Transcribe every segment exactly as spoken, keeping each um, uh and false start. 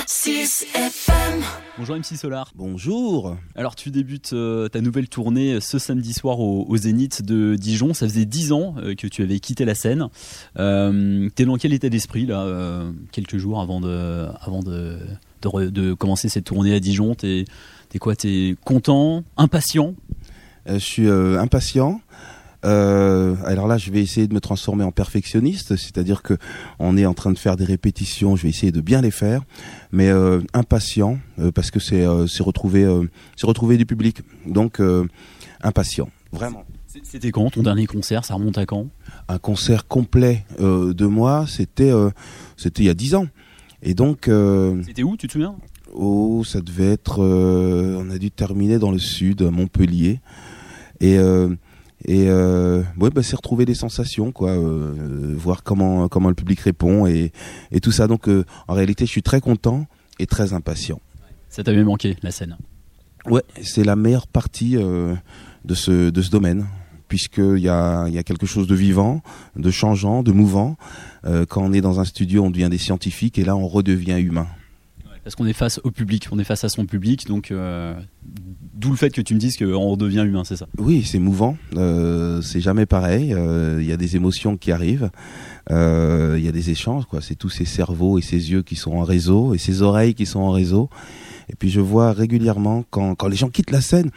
six F M. Bonjour M C Solar. Bonjour. Alors tu débutes euh, ta nouvelle tournée ce samedi soir au, au Zénith de Dijon. Ça faisait dix ans euh, que tu avais quitté la scène. Euh, t'es dans quel état d'esprit là, euh, quelques jours avant de, avant de, de, re, de commencer cette tournée à Dijon? T'es, t'es quoi? T'es content, impatient? euh, Je suis euh, impatient. Euh, alors là, je vais essayer de me transformer en perfectionniste, c'est-à-dire que on est en train de faire des répétitions. Je vais essayer de bien les faire, mais euh, impatient euh, parce que c'est euh, c'est retrouver euh, c'est retrouver du public. Donc euh, impatient, vraiment. C'était quand ton dernier concert? Ça remonte à quand? Un concert complet euh, de moi, c'était euh, c'était il y a dix ans. Et donc euh, c'était où, tu te souviens? Oh, ça devait être. Euh, on a dû terminer dans le sud, à Montpellier, et euh, Et euh, ouais, bah, c'est retrouver des sensations, quoi, euh, voir comment comment le public répond et et tout ça. Donc, euh, en réalité, je suis très content et très impatient. Ça t'avait manqué, la scène? Ouais, c'est la meilleure partie euh, de ce de ce domaine, puisqu'il y a il y a quelque chose de vivant, de changeant, de mouvant. Euh, quand on est dans un studio, on devient des scientifiques et là, on redevient humain. Parce qu'on est face au public, on est face à son public, donc euh, d'où le fait que tu me dises qu'on redevient humain, c'est ça? Oui, c'est mouvant, euh, c'est jamais pareil, il euh, y a des émotions qui arrivent, il euh, y a des échanges, quoi. C'est tous ces cerveaux et ces yeux qui sont en réseau, et ces oreilles qui sont en réseau, et puis je vois régulièrement, quand, quand les gens quittent la scène,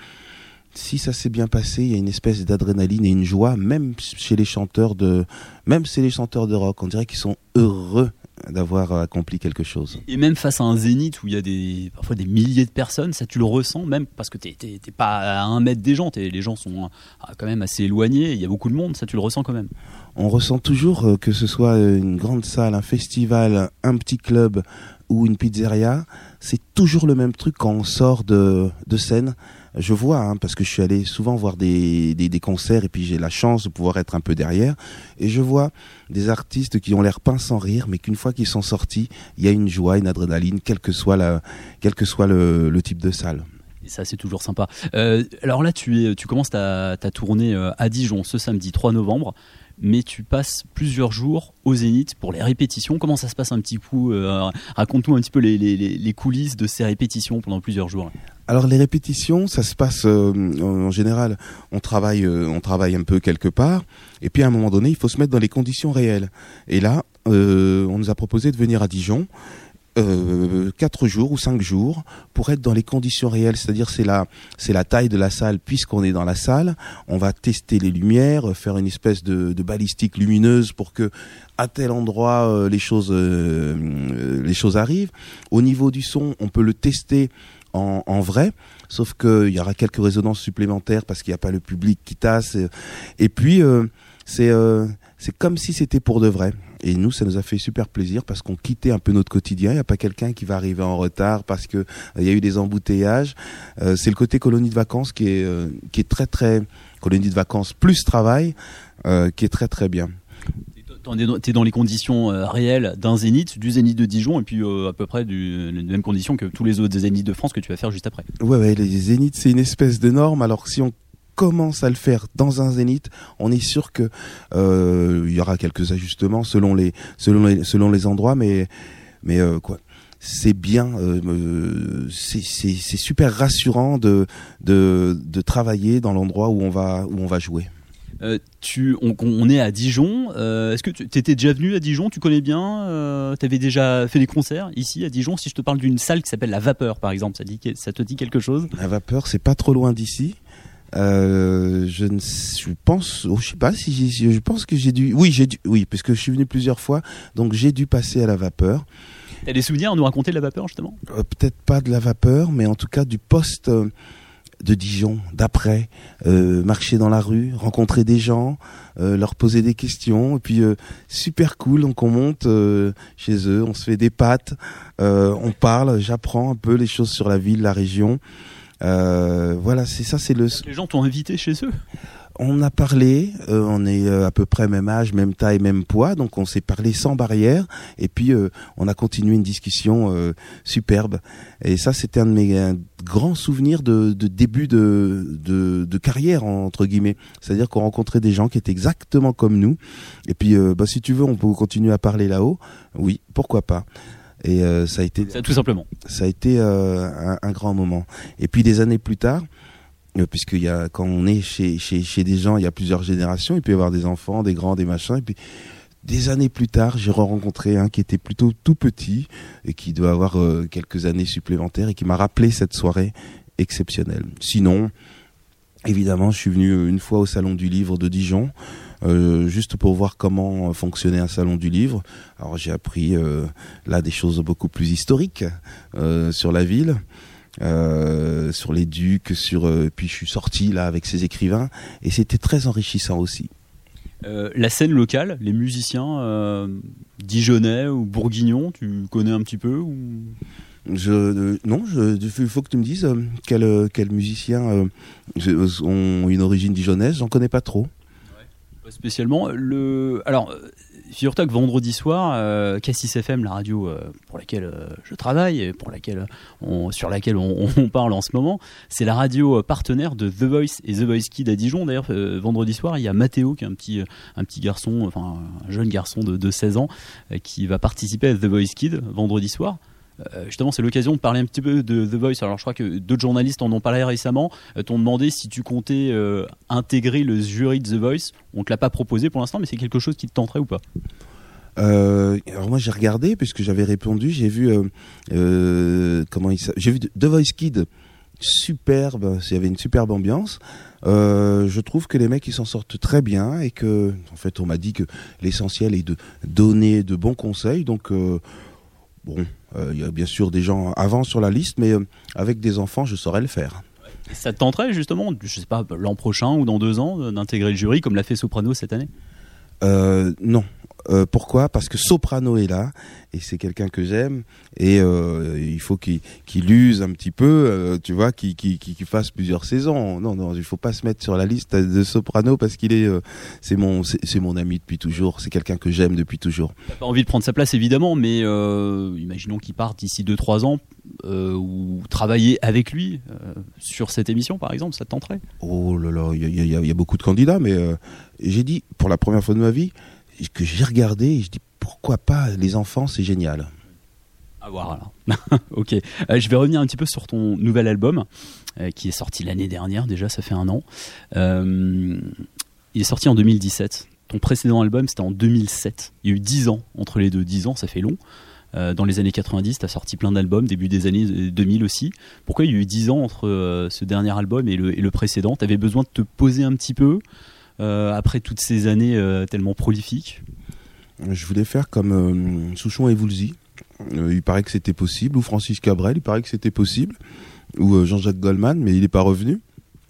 si ça s'est bien passé, il y a une espèce d'adrénaline et une joie, même chez les chanteurs de, même chez les chanteurs de rock, on dirait qu'ils sont heureux d'avoir accompli quelque chose. Et même face à un zénith où il y a des, parfois des milliers de personnes, ça tu le ressens même parce que t'es, t'es, t'es pas à un mètre des gens, les gens sont quand même assez éloignés, il y a beaucoup de monde, ça tu le ressens quand même? On ressent toujours, que ce soit une grande salle, un festival, un petit club ou une pizzeria, c'est toujours le même truc quand on sort de, de scène. Je vois, hein, parce que je suis allé souvent voir des, des, des concerts et puis j'ai la chance de pouvoir être un peu derrière. Et je vois des artistes qui ont l'air peints sans rire, mais qu'une fois qu'ils sont sortis, il y a une joie, une adrénaline, quel que soit, la, quel que soit le, le type de salle. Et ça, c'est toujours sympa. Euh, alors là, tu, es, tu commences ta, ta tournée à Dijon ce samedi trois novembre. Mais tu passes plusieurs jours au Zénith pour les répétitions. Comment ça se passe un petit coup? euh, Raconte-nous un petit peu les, les, les coulisses de ces répétitions pendant plusieurs jours. Alors les répétitions, ça se passe euh, en général, on travaille, euh, on travaille un peu quelque part, et puis à un moment donné, il faut se mettre dans les conditions réelles. Et là, euh, on nous a proposé de venir à Dijon. Euh, quatre jours ou cinq jours pour être dans les conditions réelles, c'est-à-dire c'est la c'est la taille de la salle, puisqu'on est dans la salle, on va tester les lumières, faire une espèce de, de balistique lumineuse pour que à tel endroit euh, les choses euh, euh, les choses arrivent. Au niveau du son, on peut le tester en, en vrai, sauf qu'il y aura quelques résonances supplémentaires parce qu'il n'y a pas le public qui tasse, et, et puis euh, c'est euh, c'est comme si c'était pour de vrai. Et nous, ça nous a fait super plaisir parce qu'on quittait un peu notre quotidien. Il n'y a pas quelqu'un qui va arriver en retard parce que euh, il y a eu des embouteillages. Euh, c'est le côté colonie de vacances qui est euh, qui est très très colonie de vacances plus travail, euh, qui est très très bien. T'es dans les conditions euh, réelles d'un zénith, du zénith de Dijon, et puis euh, à peu près du, les mêmes conditions que tous les autres zéniths de France que tu vas faire juste après. Ouais, ouais, les zéniths, c'est une espèce de norme. Alors si on commence à le faire dans un zénith, on est sûr que euh, il y aura quelques ajustements selon les selon les selon les endroits, mais mais euh, quoi, c'est bien, euh, c'est c'est c'est super rassurant de de de travailler dans l'endroit où on va où on va jouer. Euh, tu, on, on est à Dijon. Euh, est-ce que tu étais déjà venu à Dijon? Tu connais bien? euh, Tu avais déjà fait des concerts ici à Dijon? Si je te parle d'une salle qui s'appelle La Vapeur, par exemple, ça, dit, ça te dit quelque chose? La Vapeur, c'est pas trop loin d'ici. Euh, je ne, je pense, oh, je sais pas si j'ai, je pense que j'ai dû, oui, j'ai dû, oui, parce que je suis venu plusieurs fois, donc j'ai dû passer à La Vapeur. T'as des souvenirs à nous raconter de La Vapeur, justement? euh, Peut-être pas de La Vapeur, mais en tout cas du poste euh, de Dijon, d'après, euh, marcher dans la rue, rencontrer des gens, euh, leur poser des questions, et puis euh, super cool, donc on monte euh, chez eux, on se fait des pâtes, euh, on parle, j'apprends un peu les choses sur la ville, la région. Euh, voilà, c'est ça, c'est le. Les gens t'ont invité chez eux? On a parlé, euh, on est euh, à peu près même âge, même taille, même poids, donc on s'est parlé sans barrière, et puis euh, on a continué une discussion euh, superbe. Et ça, c'était un de mes un grands souvenirs de, de début de, de, de carrière, entre guillemets. C'est-à-dire qu'on rencontrait des gens qui étaient exactement comme nous, et puis euh, bah, si tu veux, on peut continuer à parler là-haut. Oui, pourquoi pas. Et euh, ça a été, ça, tout simplement. Ça a été euh, un, un grand moment. Et puis des années plus tard, euh, puisqu'il y a, quand on est chez, chez, chez des gens, il y a plusieurs générations, il peut y avoir des enfants, des grands, des machins, et puis des années plus tard, j'ai rencontré un qui était plutôt tout petit et qui doit avoir euh, quelques années supplémentaires et qui m'a rappelé cette soirée exceptionnelle. Sinon, évidemment, je suis venu une fois au Salon du Livre de Dijon, euh, juste pour voir comment fonctionnait un Salon du Livre. Alors j'ai appris euh, là des choses beaucoup plus historiques euh, sur la ville, euh, sur les ducs, sur euh, puis je suis sorti là avec ces écrivains et c'était très enrichissant aussi. Euh, la scène locale, les musiciens euh, dijonnais ou bourguignons, tu connais un petit peu ou... Je, euh, non, il faut que tu me dises euh, quels euh, quel musiciens euh, ont une origine dijonnaise, j'en connais pas trop. Ouais, pas spécialement. Le... Alors, figure-toi que vendredi soir, euh, Cassis F M, la radio euh, pour laquelle euh, je travaille et pour laquelle on, sur laquelle on, on parle en ce moment, c'est la radio partenaire de The Voice et The Voice Kids à Dijon. D'ailleurs, euh, vendredi soir, il y a Mathéo, qui est un petit, un petit garçon, enfin un jeune garçon de, de seize ans, euh, qui va participer à The Voice Kids vendredi soir. Euh, justement, c'est l'occasion de parler un petit peu de The Voice. Alors, je crois que d'autres journalistes en ont parlé récemment, euh, t'ont demandé si tu comptais euh, intégrer le jury de The Voice. On te l'a pas proposé pour l'instant, mais c'est quelque chose qui te tenterait ou pas? Euh, alors moi j'ai regardé puisque j'avais répondu, j'ai vu euh, euh, comment il j'ai vu The Voice Kids, superbe, il y avait une superbe ambiance. Euh, je trouve que les mecs ils s'en sortent très bien et que en fait on m'a dit que l'essentiel est de donner de bons conseils. Donc euh, bon, il euh, y a bien sûr des gens avant sur la liste, mais euh, avec des enfants je saurais le faire. Ça te tenterait justement, je sais pas, l'an prochain ou dans deux ans, d'intégrer le jury comme l'a fait Soprano cette année? euh, Non. Euh, pourquoi ? Parce que Soprano est là et c'est quelqu'un que j'aime et euh, il faut qu'il, qu'il use un petit peu, euh, tu vois, qu'il, qu'il, qu'il fasse plusieurs saisons. Non, non, il faut pas se mettre sur la liste de Soprano parce qu'il est, euh, c'est mon, c'est, c'est mon ami depuis toujours. C'est quelqu'un que j'aime depuis toujours. T'as pas envie de prendre sa place évidemment, mais euh, imaginons qu'il parte d'ici deux trois ans euh, ou travailler avec lui euh, sur cette émission par exemple, ça te tenterait ? Oh là là, il y a, y a, y a beaucoup de candidats, mais euh, j'ai dit pour la première fois de ma vie que j'ai regardé et je dis pourquoi pas les enfants, c'est génial. À voir alors. Ok, euh, je vais revenir un petit peu sur ton nouvel album euh, qui est sorti l'année dernière, déjà ça fait un an. Euh, il est sorti en deux mille dix-sept. Ton précédent album c'était en deux mille sept. Il y a eu dix ans entre les deux. dix ans, ça fait long. Euh, dans les années quatre-vingt-dix, tu as sorti plein d'albums, début des années deux mille aussi. Pourquoi il y a eu dix ans entre euh, ce dernier album et le, et le précédent ? Tu avais besoin de te poser un petit peu Euh, après toutes ces années euh, tellement prolifiques? Je voulais faire comme euh, Souchon et Woolsey. Euh, il paraît que c'était possible. Ou Francis Cabrel, il paraît que c'était possible. Ou euh, Jean-Jacques Goldman, mais il n'est pas revenu.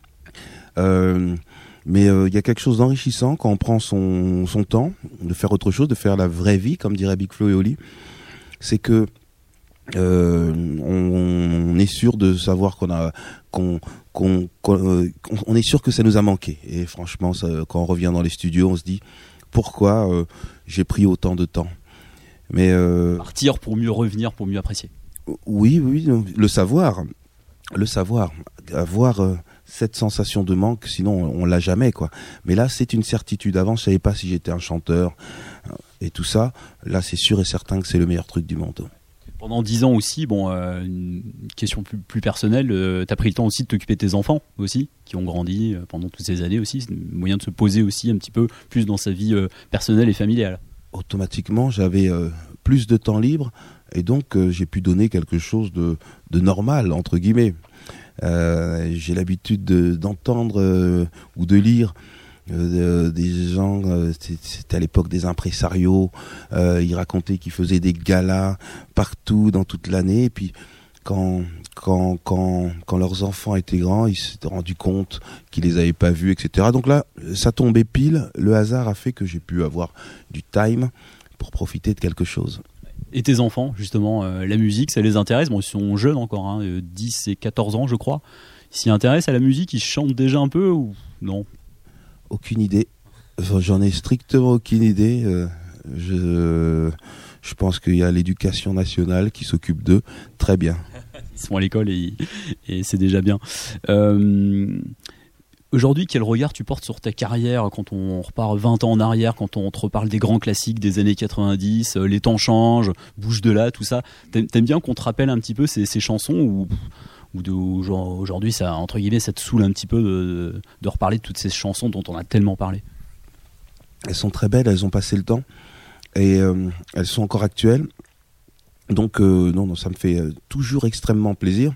Euh, mais il euh, y a quelque chose d'enrichissant quand on prend son, son temps de faire autre chose, de faire la vraie vie, comme dirait Big Flo et Oli. C'est que Euh, on, on est sûr de savoir qu'on a qu'on, qu'on, qu'on, euh, on est sûr que ça nous a manqué et franchement ça, quand on revient dans les studios on se dit pourquoi euh, j'ai pris autant de temps, mais euh, partir pour mieux revenir, pour mieux apprécier. Oui oui le savoir le savoir avoir euh, cette sensation de manque, sinon on, on l'a jamais quoi, mais là c'est une certitude. Avant je savais pas si j'étais un chanteur et tout ça, là c'est sûr et certain que c'est le meilleur truc du monde. Pendant dix ans aussi, bon, euh, une question plus, plus personnelle, euh, tu as pris le temps aussi de t'occuper de tes enfants aussi, qui ont grandi euh, pendant toutes ces années aussi. C'est un moyen de se poser aussi un petit peu plus dans sa vie euh, personnelle et familiale. Automatiquement, j'avais euh, plus de temps libre et donc euh, j'ai pu donner quelque chose de, de normal, entre guillemets. Euh, j'ai l'habitude de, d'entendre euh, ou de lire Euh, des gens, euh, c'était à l'époque des impresarios, euh, ils racontaient qu'ils faisaient des galas partout dans toute l'année et puis quand quand quand quand leurs enfants étaient grands, ils s'étaient rendus compte qu'ils les avaient pas vus, et cetera. Donc là, ça tombait pile, le hasard a fait que j'ai pu avoir du time pour profiter de quelque chose. Et tes enfants, justement, euh, la musique, ça les intéresse? Bon, ils sont jeunes encore, hein, dix et quatorze ans je crois. Ils s'y intéressent à la musique, ils chantent déjà un peu ou non? Aucune idée. Enfin, j'en ai strictement aucune idée. Euh, je, je pense qu'il y a l'éducation nationale qui s'occupe d'eux. Très bien. Ils sont à l'école et, et c'est déjà bien. Euh, Aujourd'hui, quel regard tu portes sur ta carrière quand on repart vingt ans en arrière, quand on te reparle des grands classiques des années quatre-vingt-dix, euh, les temps changent, bouge de là, tout ça. T'aimes, t'aimes bien qu'on te rappelle un petit peu ces, ces chansons ou, ou de, genre, aujourd'hui, ça, entre guillemets, ça te saoule un petit peu de, de reparler de toutes ces chansons dont on a tellement parlé? Elles sont très belles, elles ont passé le temps et euh, elles sont encore actuelles. Donc euh, non, non, ça me fait euh, toujours extrêmement plaisir.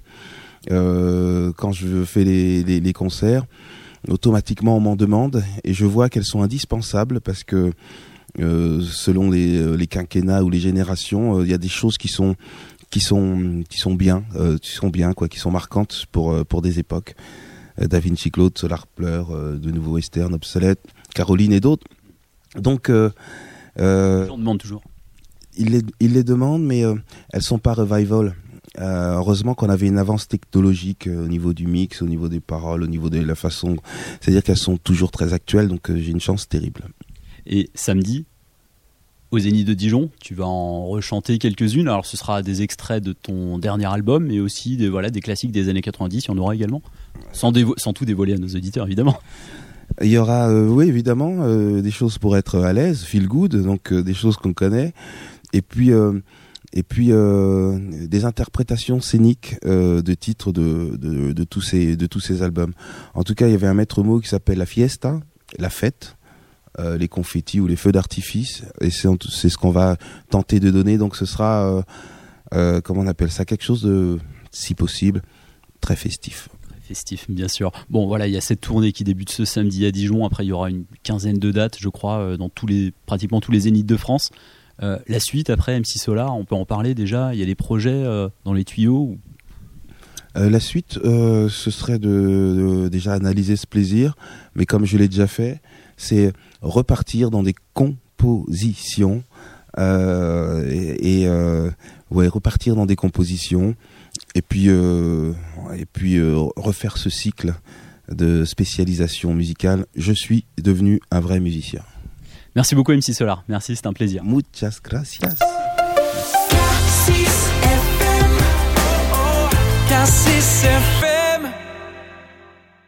Euh, quand je fais les, les, les concerts, automatiquement on m'en demande et je vois qu'elles sont indispensables parce que euh, selon les, les quinquennats ou les générations, il euh, y a des choses qui sont qui sont qui sont bien, euh, qui sont bien quoi, qui sont marquantes pour pour des époques. Euh, Da Vinci Claude, Solar pleure, euh, de nouveau Western, Obsolète, Caroline et d'autres. Donc euh, euh, on demande toujours. Ils les, ils les demandent, mais euh, elles sont pas revival. Euh, heureusement qu'on avait une avance technologique euh, au niveau du mix, au niveau des paroles, au niveau de la façon. C'est-à-dire qu'elles sont toujours très actuelles, donc euh, j'ai une chance terrible. Et samedi, au Zénith de Dijon, tu vas en rechanter quelques-unes. Alors ce sera des extraits de ton dernier album, mais aussi des, voilà, des classiques des années quatre-vingt-dix, il y en aura également. Sans, dévo- sans tout dévoiler à nos auditeurs, évidemment. Il y aura, euh, oui, évidemment, euh, des choses pour être à l'aise, feel good, donc euh, des choses qu'on connaît. Et puis, euh, et puis euh, des interprétations scéniques euh, de titres de, de, de, tous ces, de tous ces albums. En tout cas, il y avait un maître mot qui s'appelle la fiesta, la fête, euh, les confettis ou les feux d'artifice. Et c'est, c'est ce qu'on va tenter de donner. Donc ce sera, euh, euh, comment on appelle ça, quelque chose de, si possible, très festif. Festif, bien sûr. Bon, voilà, il y a cette tournée qui débute ce samedi à Dijon. Après, il y aura une quinzaine de dates, je crois, dans tous les, pratiquement tous les zéniths de France. Euh, la suite, après M C Solar, on peut en parler déjà. Il y a des projets euh, dans les tuyaux ou... euh, La suite, euh, ce serait de, de déjà analyser ce plaisir, mais comme je l'ai déjà fait, c'est repartir dans des compositions euh, et, et euh, ouais, repartir dans des compositions et puis euh, et puis euh, refaire ce cycle de spécialisation musicale. Je suis devenu un vrai musicien. Merci beaucoup M C Solar, merci, c'était un plaisir. Muchas gracias.